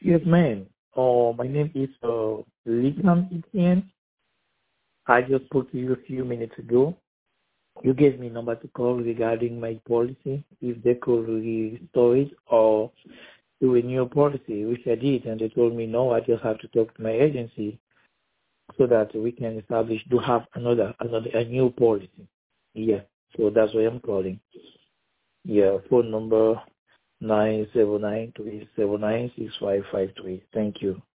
Yes, ma'am. My name is Lignam Etienne. I just spoke to you a few minutes ago. You gave me a number to call regarding my policy, if they could restore it or do a new policy, which I did, and they told me no, I just have to talk to my agency so that we can have a new policy. Yeah, so that's why I'm calling. Yeah, phone number 979-379-6553. Thank you.